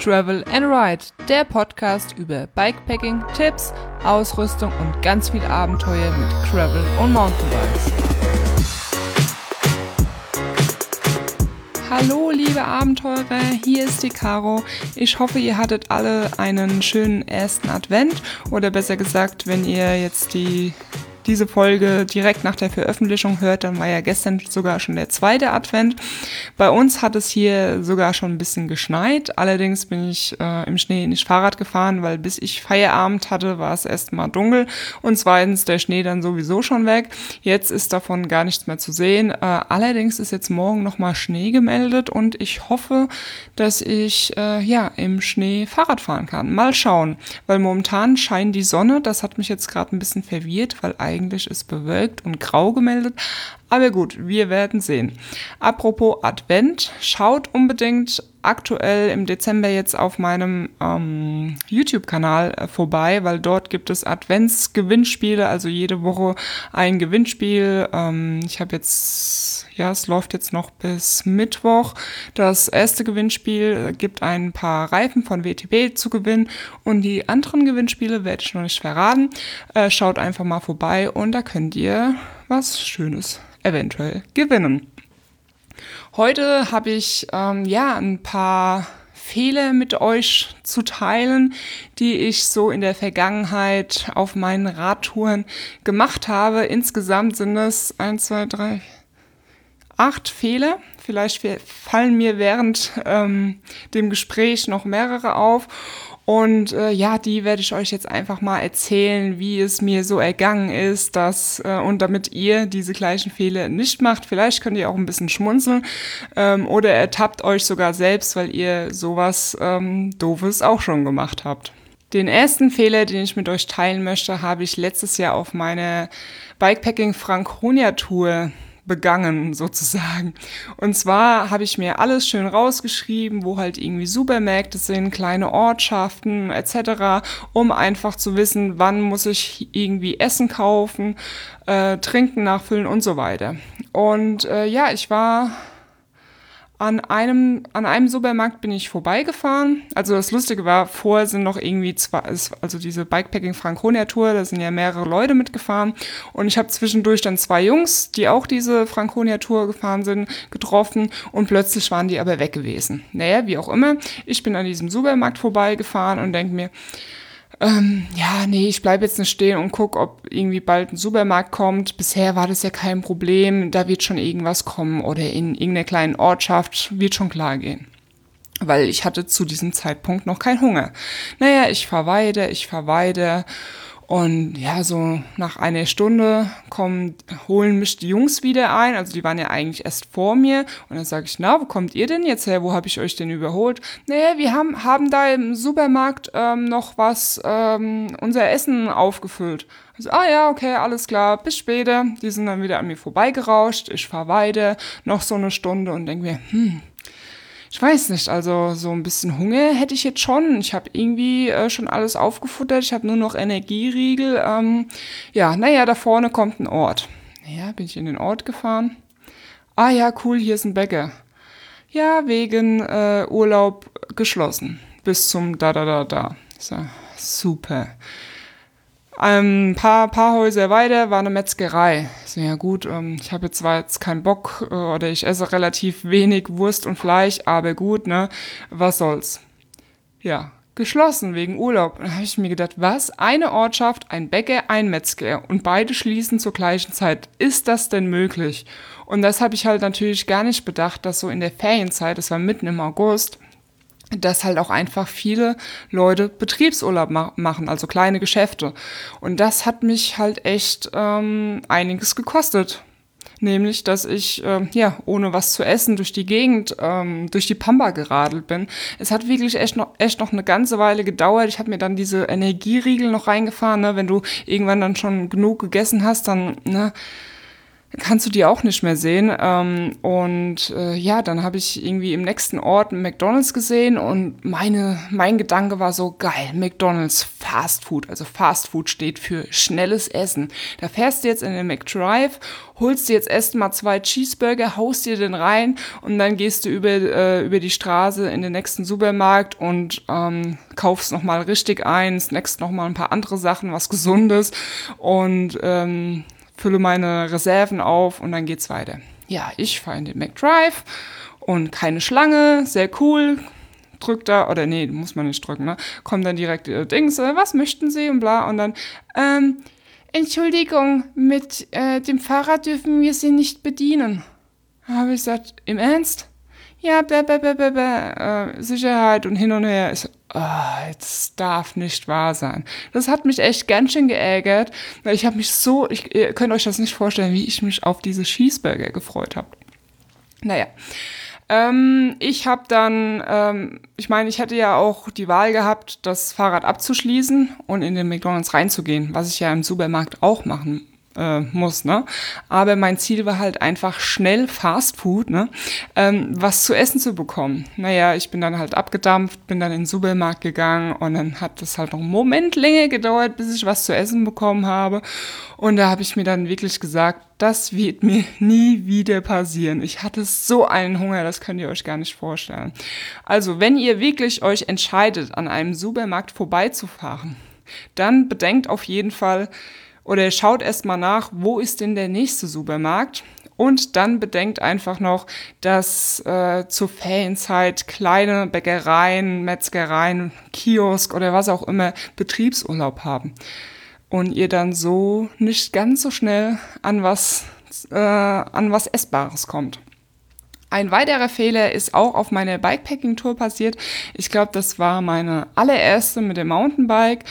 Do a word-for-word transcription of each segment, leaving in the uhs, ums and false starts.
Travel and Ride, der Podcast über Bikepacking, Tipps, Ausrüstung und ganz viel Abenteuer mit Gravel und Mountainbikes. Hallo liebe Abenteurer, hier ist die Caro. Ich hoffe, ihr hattet alle einen schönen ersten Advent oder besser gesagt, wenn ihr jetzt die diese Folge direkt nach der Veröffentlichung hört, dann war ja gestern sogar schon der zweite Advent. Bei uns hat es hier sogar schon ein bisschen geschneit. Allerdings bin ich äh, im Schnee nicht Fahrrad gefahren, weil bis ich Feierabend hatte, war es erst mal dunkel und zweitens der Schnee dann sowieso schon weg. Jetzt ist davon gar nichts mehr zu sehen. Äh, allerdings ist jetzt morgen nochmal Schnee gemeldet und ich hoffe, dass ich äh, ja im Schnee Fahrrad fahren kann. Mal schauen, weil momentan scheint die Sonne. Das hat mich jetzt gerade ein bisschen verwirrt, weil eigentlich ist bewölkt und grau gemeldet. Aber gut, wir werden sehen. Apropos Advent, schaut unbedingt aktuell im Dezember jetzt auf meinem ähm, YouTube-Kanal äh, vorbei, weil dort gibt es Adventsgewinnspiele, also jede Woche ein Gewinnspiel. Ähm, ich habe jetzt, ja, es läuft jetzt noch bis Mittwoch. Das erste Gewinnspiel äh, gibt ein paar Reifen von W T B zu gewinnen und die anderen Gewinnspiele werde ich noch nicht verraten. Äh, schaut einfach mal vorbei und da könnt ihr was Schönes eventuell gewinnen. Heute habe ich ähm, ja ein paar Fehler mit euch zu teilen, die ich so in der Vergangenheit auf meinen Radtouren gemacht habe. Insgesamt sind es eins, zwei, drei, acht Fehler. Vielleicht fallen mir während ähm, dem Gespräch noch mehrere auf. Und äh, ja, die werde ich euch jetzt einfach mal erzählen, wie es mir so ergangen ist, dass äh, und damit ihr diese gleichen Fehler nicht macht. Vielleicht könnt ihr auch ein bisschen schmunzeln ähm, oder ertappt euch sogar selbst, weil ihr sowas ähm, Doofes auch schon gemacht habt. Den ersten Fehler, den ich mit euch teilen möchte, habe ich letztes Jahr auf meiner Bikepacking Franconia Tour begangen sozusagen. Und zwar habe ich mir alles schön rausgeschrieben, wo halt irgendwie Supermärkte sind, kleine Ortschaften et cetera, um einfach zu wissen, wann muss ich irgendwie Essen kaufen, äh, Trinken nachfüllen und so weiter. Und äh, ja, ich war An einem, an einem Supermarkt bin ich vorbeigefahren. Also das Lustige war, vorher sind noch irgendwie zwei, also diese Bikepacking Franconia Tour, da sind ja mehrere Leute mitgefahren. Und ich habe zwischendurch dann zwei Jungs, die auch diese Franconia Tour gefahren sind, getroffen. Und plötzlich waren die aber weg gewesen. Naja, wie auch immer. Ich bin an diesem Supermarkt vorbeigefahren und denke mir, Ähm, ja, nee, ich bleibe jetzt nicht stehen und gucke, ob irgendwie bald ein Supermarkt kommt. Bisher war das ja kein Problem, da wird schon irgendwas kommen oder in irgendeiner kleinen Ortschaft wird schon klar gehen. Weil ich hatte zu diesem Zeitpunkt noch keinen Hunger. Naja, ich fahr weiter, ich fahr weiter. Und ja, so nach einer Stunde kommen, holen mich die Jungs wieder ein. Also die waren ja eigentlich erst vor mir. Und dann sage ich, na, wo kommt ihr denn jetzt her? Wo habe ich euch denn überholt? Naja, wir haben, haben da im Supermarkt ähm, noch was, ähm, unser Essen aufgefüllt. Also, ah ja, okay, alles klar, bis später. Die sind dann wieder an mir vorbeigerauscht. Ich fahre weiter, noch so eine Stunde und denke mir, hm, ich weiß nicht, also so ein bisschen Hunger hätte ich jetzt schon. Ich habe irgendwie äh, schon alles aufgefuttert. Ich habe nur noch Energieriegel. Ähm, ja, naja, da vorne kommt ein Ort. Naja, bin ich in den Ort gefahren. Ah ja, cool, hier ist ein Bäcker. Ja, wegen äh, Urlaub geschlossen. Bis zum da-da-da-da. So, super. Ein paar, paar Häuser weiter war eine Metzgerei. So, ja gut, ähm, ich habe jetzt zwar jetzt keinen Bock äh, oder ich esse relativ wenig Wurst und Fleisch, aber gut, ne, was soll's. Ja, geschlossen wegen Urlaub. Da habe ich mir gedacht, was? Eine Ortschaft, ein Bäcker, ein Metzger und beide schließen zur gleichen Zeit. Ist das denn möglich? Und das habe ich halt natürlich gar nicht bedacht, dass so in der Ferienzeit, das war mitten im August, dass halt auch einfach viele Leute Betriebsurlaub ma- machen, also kleine Geschäfte. Und das hat mich halt echt ähm, einiges gekostet. Nämlich, dass ich äh, ja ohne was zu essen durch die Gegend, ähm, durch die Pampa geradelt bin. Es hat wirklich echt noch, echt noch eine ganze Weile gedauert. Ich habe mir dann diese Energieriegel noch reingefahren. Ne? Wenn du irgendwann dann schon genug gegessen hast, dann ne, kannst du die auch nicht mehr sehen. Ähm, und äh, ja, dann habe ich irgendwie im nächsten Ort einen McDonald's gesehen und meine, mein Gedanke war so, geil, McDonald's Fast Food. Also Fast Food steht für schnelles Essen. Da fährst du jetzt in den McDrive, holst dir jetzt erst mal zwei Cheeseburger, haust dir den rein und dann gehst du über, äh, über die Straße in den nächsten Supermarkt und ähm, kaufst nochmal richtig ein, snackst nochmal ein paar andere Sachen, was Gesundes und ähm, fülle meine Reserven auf und dann geht's weiter. Ja, ich fahre in den McDrive und keine Schlange, sehr cool. Drückt da, oder nee, muss man nicht drücken, ne? Kommt dann direkt äh, Dings, äh, was möchten Sie und bla und dann, ähm, Entschuldigung, mit äh, dem Fahrrad dürfen wir Sie nicht bedienen. Habe ich gesagt, im Ernst? Ja, bla bla bla bla, bla äh, Sicherheit und hin und her. Ich so, oh, das darf nicht wahr sein. Das hat mich echt ganz schön geärgert, weil ich habe mich so, ich, ihr könnt euch das nicht vorstellen, wie ich mich auf diese Cheeseburger gefreut habe. Naja, ähm, ich habe dann, ähm, ich meine, ich hätte ja auch die Wahl gehabt, das Fahrrad abzuschließen und in den McDonald's reinzugehen, was ich ja im Supermarkt auch machen äh, muss, ne? Aber mein Ziel war halt einfach schnell Fast Food, ne? Ähm, was zu essen zu bekommen. Naja, ich bin dann halt abgedampft, bin dann in den Supermarkt gegangen und dann hat das halt noch einen Moment länger gedauert, bis ich was zu essen bekommen habe. Und da habe ich mir dann wirklich gesagt, das wird mir nie wieder passieren. Ich hatte so einen Hunger, das könnt ihr euch gar nicht vorstellen. Also, wenn ihr wirklich euch entscheidet, an einem Supermarkt vorbeizufahren, dann bedenkt auf jeden Fall, oder schaut erst mal nach, wo ist denn der nächste Supermarkt? Und dann bedenkt einfach noch, dass äh, zur Ferienzeit kleine Bäckereien, Metzgereien, Kiosk oder was auch immer Betriebsurlaub haben. Und ihr dann so nicht ganz so schnell an was, äh, an was Essbares kommt. Ein weiterer Fehler ist auch auf meiner Bikepacking-Tour passiert. Ich glaube, das war meine allererste mit dem Mountainbike.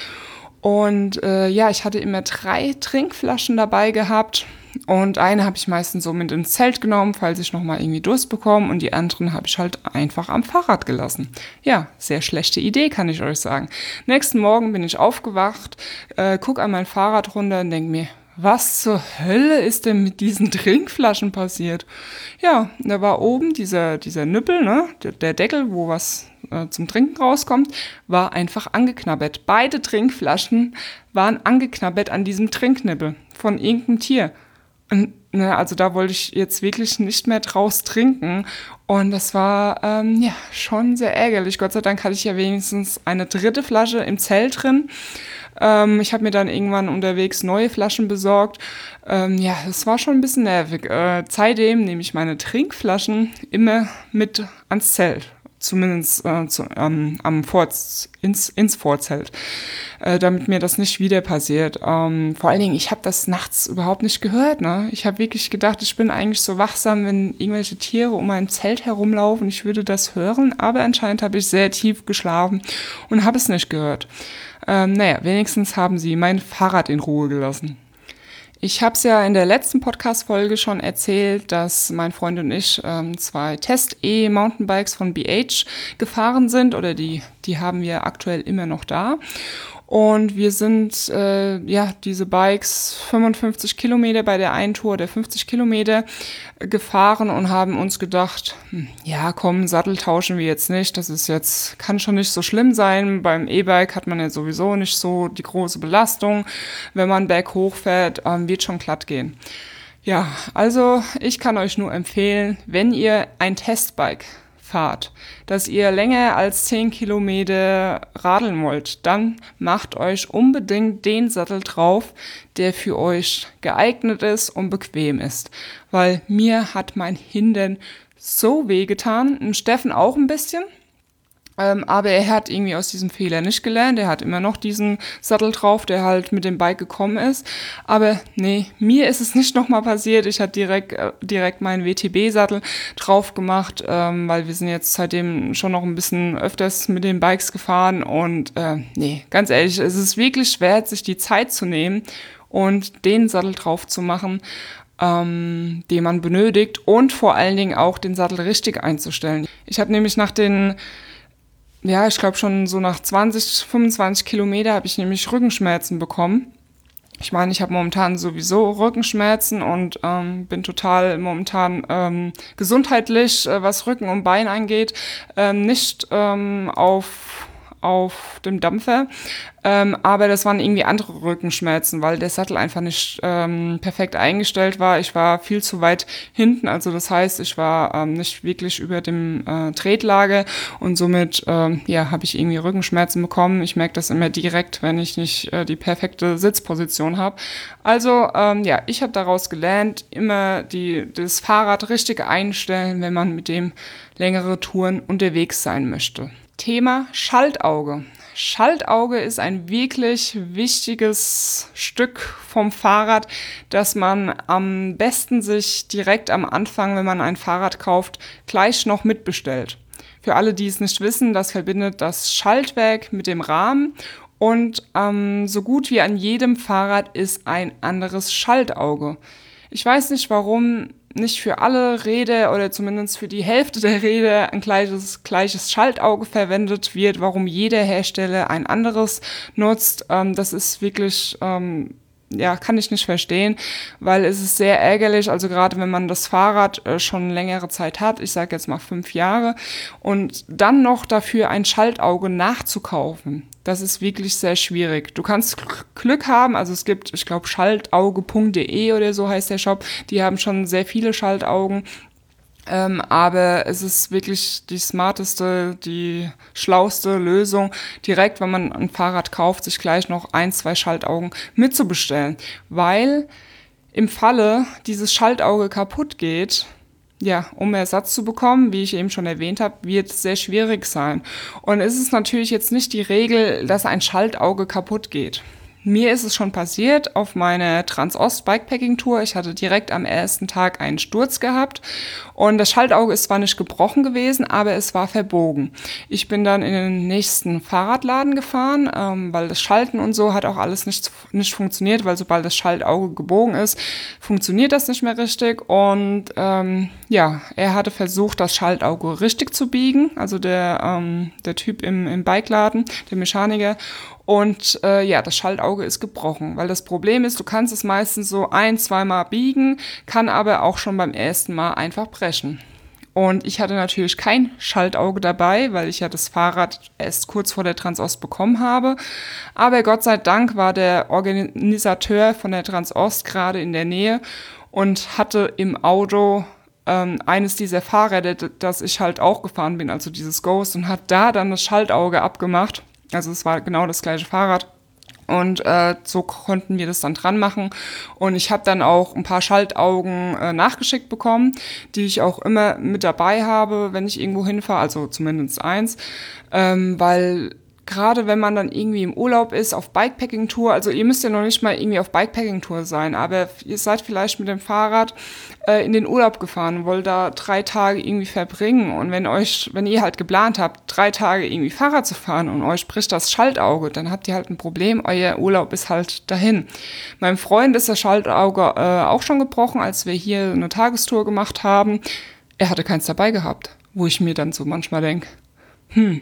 Und äh, ja, ich hatte immer drei Trinkflaschen dabei gehabt und eine habe ich meistens so mit ins Zelt genommen, falls ich nochmal irgendwie Durst bekomme und die anderen habe ich halt einfach am Fahrrad gelassen. Ja, sehr schlechte Idee, kann ich euch sagen. Nächsten Morgen bin ich aufgewacht, äh, guck an mein Fahrrad runter und denk mir, was zur Hölle ist denn mit diesen Trinkflaschen passiert? Ja, da war oben dieser, dieser Nippel, ne, der, der Deckel, wo was äh, zum Trinken rauskommt, war einfach angeknabbert. Beide Trinkflaschen waren angeknabbert an diesem Trinknippel von irgendeinem Tier. Und, ne, also da wollte ich jetzt wirklich nicht mehr draus trinken. Und das war ähm, ja schon sehr ärgerlich. Gott sei Dank hatte ich ja wenigstens eine dritte Flasche im Zelt drin. Ähm, ich habe mir dann irgendwann unterwegs neue Flaschen besorgt. Ähm, ja, das war schon ein bisschen nervig. Äh, seitdem nehme ich meine Trinkflaschen immer mit ans Zelt. Zumindest äh, zu, ähm, am Vor- ins, ins Vorzelt, äh, damit mir das nicht wieder passiert. Ähm, vor allen Dingen, ich habe das nachts überhaupt nicht gehört. Ne? Ich habe wirklich gedacht, ich bin eigentlich so wachsam, wenn irgendwelche Tiere um mein Zelt herumlaufen. Ich würde das hören, aber anscheinend habe ich sehr tief geschlafen und habe es nicht gehört. Ähm, naja, wenigstens haben sie mein Fahrrad in Ruhe gelassen. Ich habe es ja in der letzten Podcast-Folge schon erzählt, dass mein Freund und ich ähm, zwei Test-E-Mountainbikes von B H gefahren sind oder die, die haben wir aktuell immer noch da. Und wir sind, äh, ja, diese Bikes fünfundfünfzig Kilometer bei der einen Tour, der fünfzig Kilometer gefahren und haben uns gedacht, hm, ja komm, Sattel tauschen wir jetzt nicht, das ist jetzt, kann schon nicht so schlimm sein. Beim E-Bike hat man ja sowieso nicht so die große Belastung. Wenn man berghoch fährt, ähm, wird schon glatt gehen. Ja, also ich kann euch nur empfehlen, wenn ihr ein Testbike fahrt, dass ihr länger als zehn Kilometer radeln wollt, dann macht euch unbedingt den Sattel drauf, der für euch geeignet ist und bequem ist. Weil mir hat mein Hintern so wehgetan, und Steffen auch ein bisschen. Ähm, aber er hat irgendwie aus diesem Fehler nicht gelernt. Er hat immer noch diesen Sattel drauf, der halt mit dem Bike gekommen ist. Aber nee, mir ist es nicht nochmal passiert. Ich hatte direkt, äh, direkt meinen W T B-Sattel drauf gemacht, ähm, weil wir sind jetzt seitdem schon noch ein bisschen öfters mit den Bikes gefahren. Und äh, nee, ganz ehrlich, es ist wirklich schwer, sich die Zeit zu nehmen und den Sattel drauf zu machen, ähm, den man benötigt. Und vor allen Dingen auch den Sattel richtig einzustellen. Ich habe nämlich nach den Ja, ich glaube schon so nach zwanzig, fünfundzwanzig Kilometer habe ich nämlich Rückenschmerzen bekommen. Ich meine, ich habe momentan sowieso Rückenschmerzen und ähm, bin total momentan ähm, gesundheitlich, äh, was Rücken und Bein angeht, ähm, nicht ähm, auf auf dem Dampfer, ähm, aber das waren irgendwie andere Rückenschmerzen, weil der Sattel einfach nicht ähm, perfekt eingestellt war. Ich war viel zu weit hinten, also das heißt, ich war ähm, nicht wirklich über dem äh, Tretlager und somit ähm, ja, habe ich irgendwie Rückenschmerzen bekommen. Ich merke das immer direkt, wenn ich nicht äh, die perfekte Sitzposition habe. Also ähm, ja, ich habe daraus gelernt, immer die, das Fahrrad richtig einstellen, wenn man mit dem längere Touren unterwegs sein möchte. Thema Schaltauge. Schaltauge ist ein wirklich wichtiges Stück vom Fahrrad, das man am besten sich direkt am Anfang, wenn man ein Fahrrad kauft, gleich noch mitbestellt. Für alle, die es nicht wissen, das verbindet das Schaltwerk mit dem Rahmen und ähm, so gut wie an jedem Fahrrad ist ein anderes Schaltauge. Ich weiß nicht, warum nicht für alle Räder oder zumindest für die Hälfte der Räder ein gleiches, gleiches Schaltauge verwendet wird, warum jeder Hersteller ein anderes nutzt. Ähm, das ist wirklich, ähm, ja, kann ich nicht verstehen, weil es ist sehr ärgerlich, also gerade wenn man das Fahrrad äh, schon längere Zeit hat, ich sage jetzt mal fünf Jahre, und dann noch dafür ein Schaltauge nachzukaufen. Das ist wirklich sehr schwierig. Du kannst Glück haben, also es gibt, ich glaube, schaltauge punkt de oder so heißt der Shop, die haben schon sehr viele Schaltaugen, ähm, aber es ist wirklich die smarteste, die schlauste Lösung, direkt, wenn man ein Fahrrad kauft, sich gleich noch ein, zwei Schaltaugen mitzubestellen, weil im Falle dieses Schaltauge kaputt geht, ja, um Ersatz zu bekommen, wie ich eben schon erwähnt habe, wird es sehr schwierig sein. Und es ist natürlich jetzt nicht die Regel, dass ein Schaltauge kaputt geht. Mir ist es schon passiert auf meiner Transost Bikepacking Tour. Ich hatte direkt am ersten Tag einen Sturz gehabt und das Schaltauge ist zwar nicht gebrochen gewesen, aber es war verbogen. Ich bin dann in den nächsten Fahrradladen gefahren, ähm, weil das Schalten und so hat auch alles nicht, nicht funktioniert, weil sobald das Schaltauge gebogen ist, funktioniert das nicht mehr richtig. Und ähm, ja, er hatte versucht, das Schaltauge richtig zu biegen, also der, ähm, der Typ im, im Bikeladen, der Mechaniker. Und äh, ja, das Schaltauge ist gebrochen, weil das Problem ist, du kannst es meistens so ein-, zweimal biegen, kann aber auch schon beim ersten Mal einfach brechen. Und ich hatte natürlich kein Schaltauge dabei, weil ich ja das Fahrrad erst kurz vor der Transost bekommen habe. Aber Gott sei Dank war der Organisateur von der Transost gerade in der Nähe und hatte im Auto ähm, eines dieser Fahrräder, das ich halt auch gefahren bin, also dieses Ghost, und hat da dann das Schaltauge abgemacht. Also es war genau das gleiche Fahrrad und äh, so konnten wir das dann dran machen und ich habe dann auch ein paar Schaltaugen äh, nachgeschickt bekommen, die ich auch immer mit dabei habe, wenn ich irgendwo hinfahre, also zumindest eins, ähm, weil gerade wenn man dann irgendwie im Urlaub ist, auf Bikepacking-Tour, also ihr müsst ja noch nicht mal irgendwie auf Bikepacking-Tour sein, aber ihr seid vielleicht mit dem Fahrrad äh, in den Urlaub gefahren und wollt da drei Tage irgendwie verbringen und wenn euch, wenn ihr halt geplant habt, drei Tage irgendwie Fahrrad zu fahren und euch bricht das Schaltauge, dann habt ihr halt ein Problem, euer Urlaub ist halt dahin. Meinem Freund ist das Schaltauge äh, auch schon gebrochen, als wir hier eine Tagestour gemacht haben. Er hatte keins dabei gehabt, wo ich mir dann so manchmal denke, hm,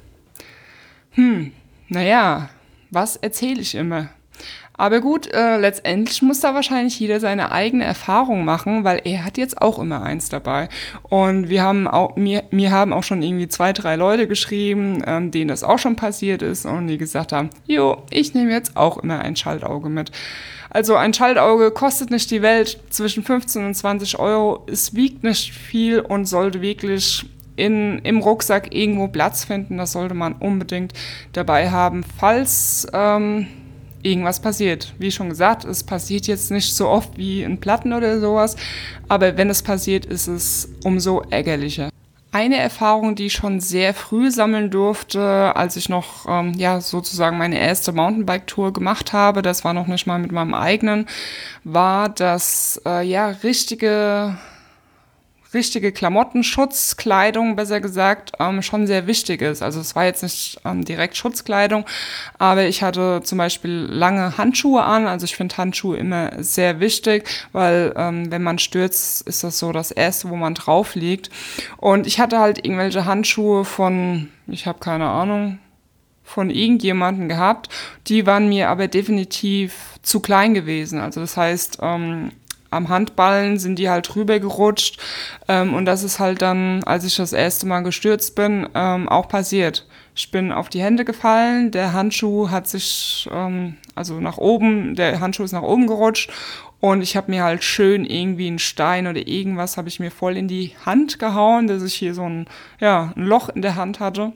Hm, naja, was erzähle ich immer? Aber gut, äh, letztendlich muss da wahrscheinlich jeder seine eigene Erfahrung machen, weil er hat jetzt auch immer eins dabei. Und wir haben auch, mir, mir haben auch schon irgendwie zwei, drei Leute geschrieben, ähm, denen das auch schon passiert ist und die gesagt haben, jo, ich nehme jetzt auch immer ein Schaltauge mit. Also ein Schaltauge kostet nicht die Welt, zwischen fünfzehn und zwanzig Euro, es wiegt nicht viel und sollte wirklich In, im Rucksack irgendwo Platz finden. Das sollte man unbedingt dabei haben, falls ähm, irgendwas passiert. Wie schon gesagt, es passiert jetzt nicht so oft wie in Platten oder sowas, aber wenn es passiert, ist es umso ärgerlicher. Eine Erfahrung, die ich schon sehr früh sammeln durfte, als ich noch ähm, ja sozusagen meine erste Mountainbike-Tour gemacht habe, das war noch nicht mal mit meinem eigenen, war, dass äh, ja richtige richtige Klamotten, Schutzkleidung, besser gesagt, ähm, schon sehr wichtig ist. Also es war jetzt nicht ähm, direkt Schutzkleidung, aber ich hatte zum Beispiel lange Handschuhe an. Also ich finde Handschuhe immer sehr wichtig, weil ähm, wenn man stürzt, ist das so das Erste, wo man drauf liegt. Und ich hatte halt irgendwelche Handschuhe von, ich habe keine Ahnung, von irgendjemandem gehabt. Die waren mir aber definitiv zu klein gewesen. Also das heißt, ähm, am Handballen sind die halt rübergerutscht ähm, und das ist halt dann, als ich das erste Mal gestürzt bin, ähm, auch passiert. Ich bin auf die Hände gefallen, der Handschuh hat sich, ähm, also nach oben, der Handschuh ist nach oben gerutscht und ich habe mir halt schön irgendwie einen Stein oder irgendwas habe ich mir voll in die Hand gehauen, dass ich hier so ein, ja, ein Loch in der Hand hatte.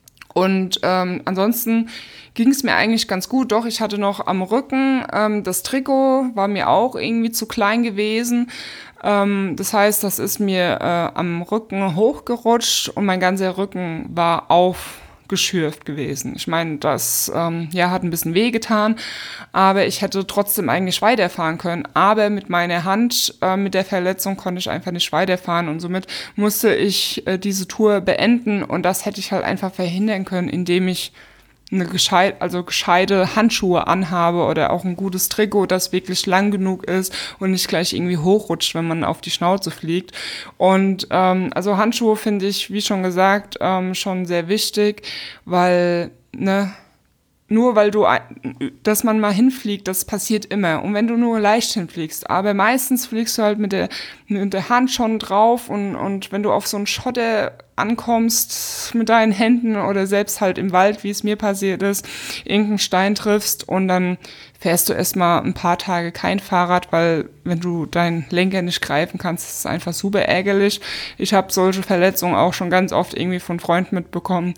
Und ähm, ansonsten ging es mir eigentlich ganz gut. Doch, ich hatte noch am Rücken, ähm, das Trikot war mir auch irgendwie zu klein gewesen. Ähm, das heißt, das ist mir äh, am Rücken hochgerutscht und mein ganzer Rücken war aufgeschürft gewesen. Ich meine, das ähm, ja, hat ein bisschen wehgetan, aber ich hätte trotzdem eigentlich weiterfahren können. Aber mit meiner Hand, äh, mit der Verletzung konnte ich einfach nicht weiterfahren und somit musste ich äh, diese Tour beenden und das hätte ich halt einfach verhindern können, indem ich eine gescheit, also gescheite Handschuhe anhabe oder auch ein gutes Trikot, das wirklich lang genug ist und nicht gleich irgendwie hochrutscht, wenn man auf die Schnauze fliegt. Und ähm, also Handschuhe finde ich, wie schon gesagt, ähm, schon sehr wichtig, weil, ne, nur weil du, dass man mal hinfliegt, das passiert immer. Und wenn du nur leicht hinfliegst, aber meistens fliegst du halt mit der, mit der Hand schon drauf und, und wenn du auf so einen Schotter ankommst mit deinen Händen oder selbst halt im Wald, wie es mir passiert ist, irgendeinen Stein triffst und dann fährst du erstmal ein paar Tage kein Fahrrad, weil wenn du deinen Lenker nicht greifen kannst, ist es einfach super ärgerlich. Ich habe solche Verletzungen auch schon ganz oft irgendwie von Freunden mitbekommen.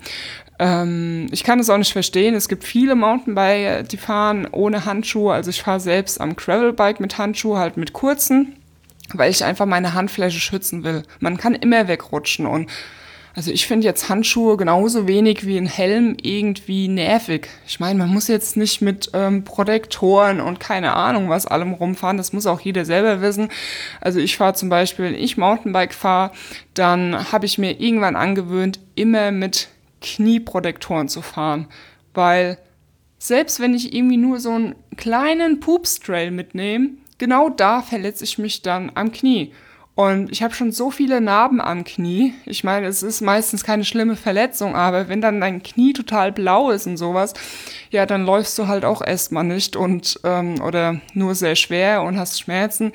Ähm, ich kann es auch nicht verstehen. Es gibt viele Mountainbiker, die fahren ohne Handschuhe. Also ich fahre selbst am Gravelbike mit Handschuhe, halt mit kurzen, weil ich einfach meine Handfläche schützen will. Man kann immer wegrutschen und also ich finde jetzt Handschuhe genauso wenig wie ein Helm irgendwie nervig. Ich meine, man muss jetzt nicht mit ähm, Protektoren und keine Ahnung was allem rumfahren. Das muss auch jeder selber wissen. Also ich fahre zum Beispiel, wenn ich Mountainbike fahre, dann habe ich mir irgendwann angewöhnt, immer mit Knieprotektoren zu fahren. Weil selbst wenn ich irgendwie nur so einen kleinen Pupstrail mitnehme, genau da verletze ich mich dann am Knie. Und ich habe schon so viele Narben am Knie. Ich meine, es ist meistens keine schlimme Verletzung, aber wenn dann dein Knie total blau ist und sowas, ja, dann läufst du halt auch erstmal nicht und ähm, oder nur sehr schwer und hast Schmerzen.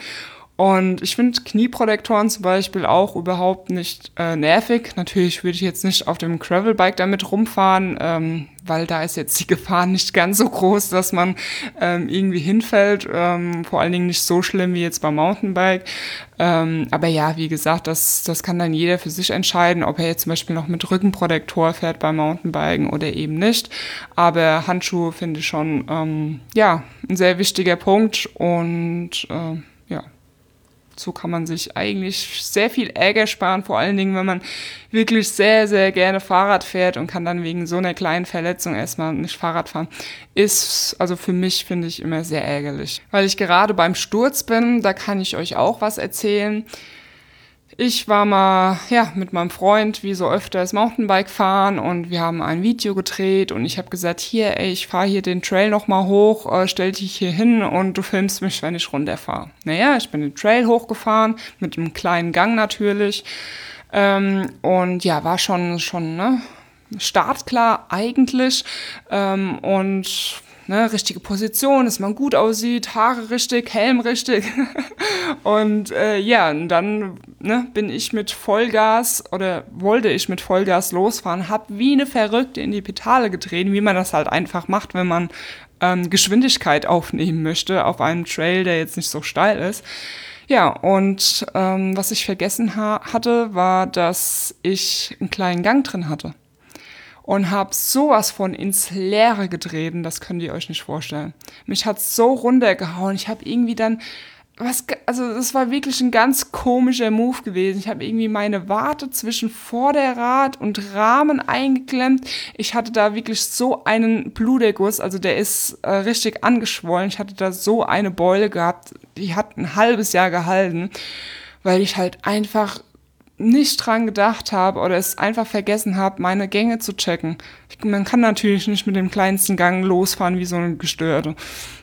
Und ich finde Knieprotektoren zum Beispiel auch überhaupt nicht äh, nervig. Natürlich würde ich jetzt nicht auf dem Gravelbike damit rumfahren, ähm, weil da ist jetzt die Gefahr nicht ganz so groß, dass man ähm, irgendwie hinfällt. Ähm, vor allen Dingen nicht so schlimm wie jetzt beim Mountainbike. Ähm, aber ja, wie gesagt, das, das kann dann jeder für sich entscheiden, ob er jetzt zum Beispiel noch mit Rückenprotektor fährt beim Mountainbiken oder eben nicht. Aber Handschuhe finde ich schon ähm, ja, ein sehr wichtiger Punkt und äh, ja. So kann man sich eigentlich sehr viel Ärger sparen, vor allen Dingen, wenn man wirklich sehr, sehr gerne Fahrrad fährt und kann dann wegen so einer kleinen Verletzung erstmal nicht Fahrrad fahren. Ist, also für mich, finde ich, immer sehr ärgerlich. Weil ich gerade beim Sturz bin, da kann ich euch auch was erzählen. Ich war mal ja mit meinem Freund wie so öfters Mountainbike fahren und wir haben ein Video gedreht und ich habe gesagt, hier, ey, ich fahre hier den Trail nochmal hoch, äh, stell dich hier hin und du filmst mich, wenn ich runterfahre. Naja, ich bin den Trail hochgefahren, mit einem kleinen Gang natürlich ähm, und ja, war schon, schon ne, startklar eigentlich ähm, und Ne, richtige Position, dass man gut aussieht, Haare richtig, Helm richtig. Und äh, ja, und dann ne, bin ich mit Vollgas oder wollte ich mit Vollgas losfahren, hab wie eine Verrückte in die Pedale getreten, wie man das halt einfach macht, wenn man ähm, Geschwindigkeit aufnehmen möchte auf einem Trail, der jetzt nicht so steil ist. Ja, und ähm, was ich vergessen ha- hatte, war, dass ich einen kleinen Gang drin hatte. Und habe sowas von ins Leere getreten, das könnt ihr euch nicht vorstellen. Mich hat's so runtergehauen. Ich habe irgendwie dann, was, also das war wirklich ein ganz komischer Move gewesen. Ich habe irgendwie meine Warte zwischen Vorderrad und Rahmen eingeklemmt. Ich hatte da wirklich so einen Bluterguss, also der ist äh, richtig angeschwollen. Ich hatte da so eine Beule gehabt, die hat ein halbes Jahr gehalten, weil ich halt einfach nicht dran gedacht habe oder es einfach vergessen habe, meine Gänge zu checken. Ich, man kann natürlich nicht mit dem kleinsten Gang losfahren wie so eine Gestörte.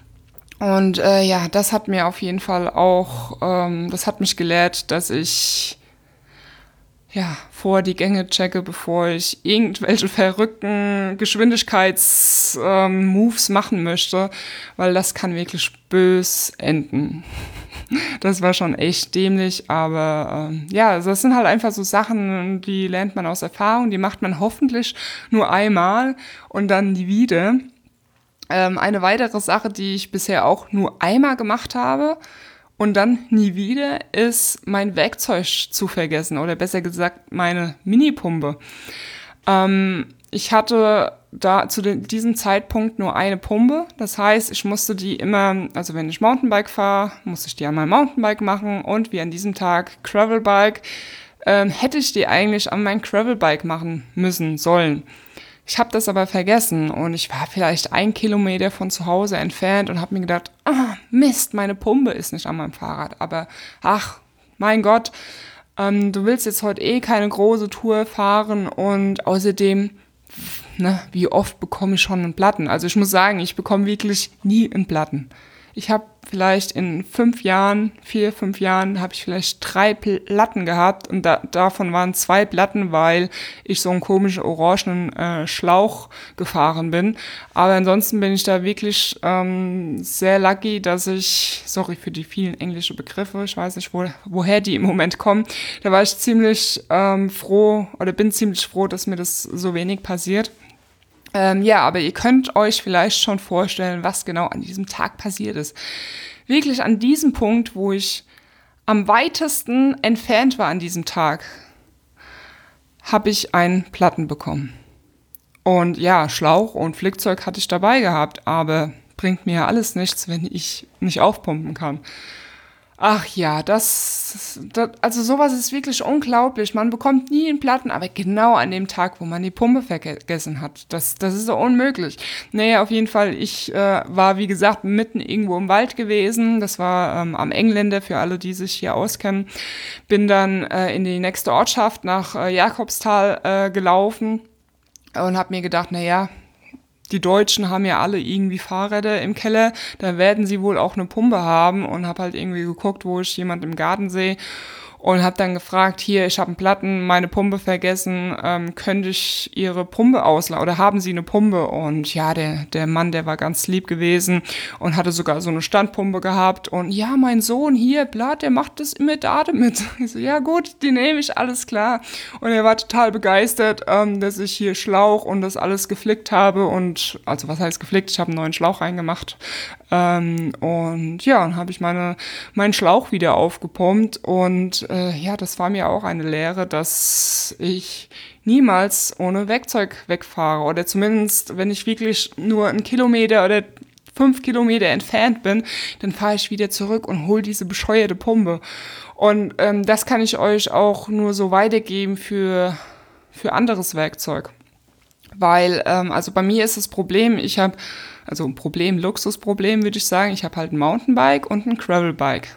Und äh, ja, das hat mir auf jeden Fall auch, ähm, das hat mich gelehrt, dass ich ja, vor die Gänge checke, bevor ich irgendwelche verrückten Geschwindigkeits-Moves ähm, machen möchte, weil das kann wirklich bös enden. Das war schon echt dämlich, aber ähm, ja, also das sind halt einfach so Sachen, die lernt man aus Erfahrung, die macht man hoffentlich nur einmal und dann nie wieder. Ähm, eine weitere Sache, die ich bisher auch nur einmal gemacht habe und dann nie wieder, ist mein Werkzeug zu vergessen oder besser gesagt meine Minipumpe. Ähm, ich hatte da zu de- diesem Zeitpunkt nur eine Pumpe. Das heißt, ich musste die immer, also wenn ich Mountainbike fahre, musste ich die an meinem Mountainbike machen und wie an diesem Tag Gravelbike, ähm, hätte ich die eigentlich an mein Gravelbike machen müssen, sollen. Ich habe das aber vergessen und ich war vielleicht ein Kilometer von zu Hause entfernt und habe mir gedacht, ah, Mist, meine Pumpe ist nicht an meinem Fahrrad. Aber ach, mein Gott, ähm, du willst jetzt heute eh keine große Tour fahren und außerdem, ne, wie oft bekomme ich schon einen Platten? Also ich muss sagen, ich bekomme wirklich nie einen Platten. Ich habe vielleicht in fünf Jahren, vier, fünf Jahren, habe ich vielleicht drei Platten gehabt und da, davon waren zwei Platten, weil ich so einen komischen orangenen äh, Schlauch gefahren bin. Aber ansonsten bin ich da wirklich ähm, sehr lucky, dass ich, sorry für die vielen englischen Begriffe, ich weiß nicht, wo, woher die im Moment kommen, da war ich ziemlich ähm, froh oder bin ziemlich froh, dass mir das so wenig passiert. Ähm, ja, aber ihr könnt euch vielleicht schon vorstellen, was genau an diesem Tag passiert ist. Wirklich an diesem Punkt, wo ich am weitesten entfernt war an diesem Tag, habe ich einen Platten bekommen. Und ja, Schlauch und Flickzeug hatte ich dabei gehabt, aber bringt mir ja alles nichts, wenn ich nicht aufpumpen kann. Ach ja, das, das, also sowas ist wirklich unglaublich. Man bekommt nie einen Platten, aber genau an dem Tag, wo man die Pumpe vergessen hat. Das, das ist so unmöglich. Naja, auf jeden Fall, ich äh, war, wie gesagt, mitten irgendwo im Wald gewesen. Das war ähm, am Engländer, für alle, die sich hier auskennen. Bin dann äh, in die nächste Ortschaft nach äh, Jakobsthal äh, gelaufen und habe mir gedacht, naja, die Deutschen haben ja alle irgendwie Fahrräder im Keller, da werden sie wohl auch eine Pumpe haben und habe halt irgendwie geguckt, wo ich jemand im Garten sehe und habe dann gefragt, hier, ich habe einen Platten, meine Pumpe vergessen, ähm, könnte ich Ihre Pumpe ausleihen oder haben Sie eine Pumpe? Und ja, der, der Mann, der war ganz lieb gewesen und hatte sogar so eine Standpumpe gehabt und ja, mein Sohn hier, Blatt, der macht das immer da damit. Ich so, ja gut, die nehme ich, alles klar. Und er war total begeistert, ähm, dass ich hier Schlauch und das alles geflickt habe und, also was heißt geflickt, ich habe einen neuen Schlauch reingemacht. Ähm, und ja, dann habe ich meine, meinen Schlauch wieder aufgepumpt und äh, ja, das war mir auch eine Lehre, dass ich niemals ohne Werkzeug wegfahre oder zumindest, wenn ich wirklich nur einen Kilometer oder fünf Kilometer entfernt bin, dann fahre ich wieder zurück und hole diese bescheuerte Pumpe. Und ähm, das kann ich euch auch nur so weitergeben für, für anderes Werkzeug. Weil, ähm, also bei mir ist das Problem, ich habe, also ein Problem, Luxusproblem würde ich sagen, ich habe halt ein Mountainbike und ein Gravelbike.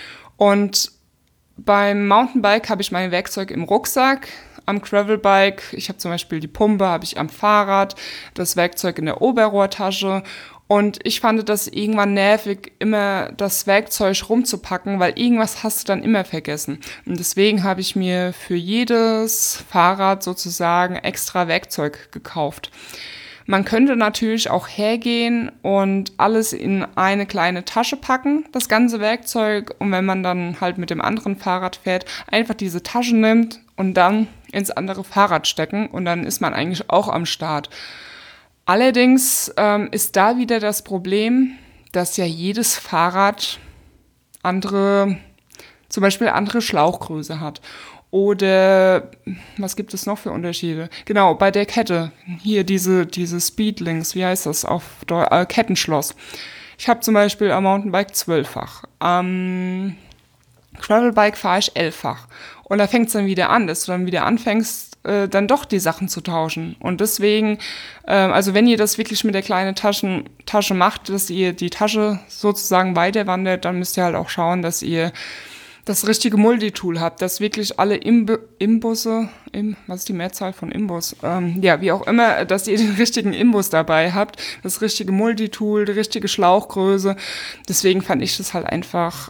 Und beim Mountainbike habe ich mein Werkzeug im Rucksack, am Gravelbike, ich habe zum Beispiel die Pumpe, habe ich am Fahrrad, das Werkzeug in der Oberrohrtasche. Und ich fand das irgendwann nervig, immer das Werkzeug rumzupacken, weil irgendwas hast du dann immer vergessen. Und deswegen habe ich mir für jedes Fahrrad sozusagen extra Werkzeug gekauft. Man könnte natürlich auch hergehen und alles in eine kleine Tasche packen, das ganze Werkzeug. Und wenn man dann halt mit dem anderen Fahrrad fährt, einfach diese Tasche nimmt und dann ins andere Fahrrad stecken. Und dann ist man eigentlich auch am Start. Allerdings ähm, ist da wieder das Problem, dass ja jedes Fahrrad andere, zum Beispiel andere Schlauchgröße hat. Oder was gibt es noch für Unterschiede? Genau, bei der Kette, hier diese, diese Speedlinks, wie heißt das auf Deu- äh, Kettenschloss. Ich habe zum Beispiel am Mountainbike zwölffach, am Gravelbike fahre ich elffach. Und da fängt es dann wieder an, dass du dann wieder anfängst, äh, dann doch die Sachen zu tauschen. Und deswegen, äh, also wenn ihr das wirklich mit der kleinen Taschen, Tasche macht, dass ihr die Tasche sozusagen weiterwandert, dann müsst ihr halt auch schauen, dass ihr das richtige Multitool habt, dass wirklich alle Imb- Imbusse, im, was ist die Mehrzahl von Imbus? Ähm, ja, wie auch immer, dass ihr den richtigen Imbus dabei habt, das richtige Multitool, die richtige Schlauchgröße. Deswegen fand ich das halt einfach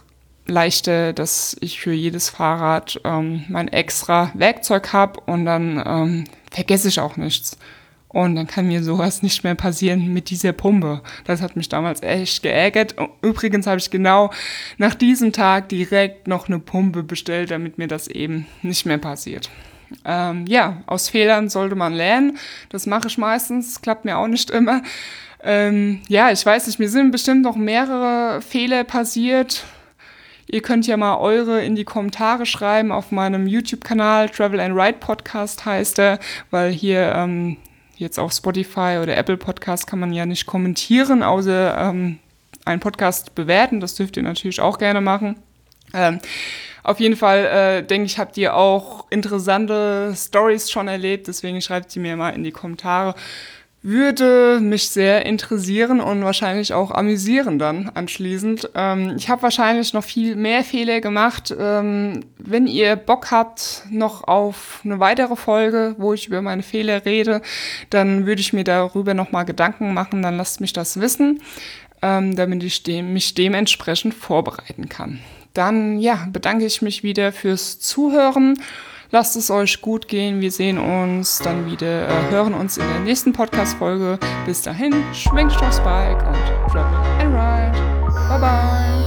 leichter, dass ich für jedes Fahrrad ähm, mein extra Werkzeug habe und dann ähm, vergesse ich auch nichts. Und dann kann mir sowas nicht mehr passieren mit dieser Pumpe. Das hat mich damals echt geärgert. Übrigens habe ich genau nach diesem Tag direkt noch eine Pumpe bestellt, damit mir das eben nicht mehr passiert. Ähm, ja, aus Fehlern sollte man lernen. Das mache ich meistens, klappt mir auch nicht immer. Ähm, ja, ich weiß nicht, mir sind bestimmt noch mehrere Fehler passiert. Ihr könnt ja mal eure in die Kommentare schreiben auf meinem YouTube-Kanal. Travel and Ride Podcast heißt er, weil hier ähm, jetzt auf Spotify oder Apple Podcast kann man ja nicht kommentieren, außer ähm, einen Podcast bewerten. Das dürft ihr natürlich auch gerne machen. Ähm, auf jeden Fall äh, denke ich, habt ihr auch interessante Stories schon erlebt. Deswegen schreibt sie mir mal in die Kommentare. Würde mich sehr interessieren und wahrscheinlich auch amüsieren dann anschließend. Ähm, ich habe wahrscheinlich noch viel mehr Fehler gemacht. Ähm, wenn ihr Bock habt noch auf eine weitere Folge, wo ich über meine Fehler rede, dann würde ich mir darüber nochmal Gedanken machen. Dann lasst mich das wissen, ähm, damit ich dem, mich dementsprechend vorbereiten kann. Dann ja, bedanke ich mich wieder fürs Zuhören. Lasst es euch gut gehen. Wir sehen uns dann wieder, äh, hören uns in der nächsten Podcast-Folge. Bis dahin, schwingt aufs Bike und travel and ride. Bye bye.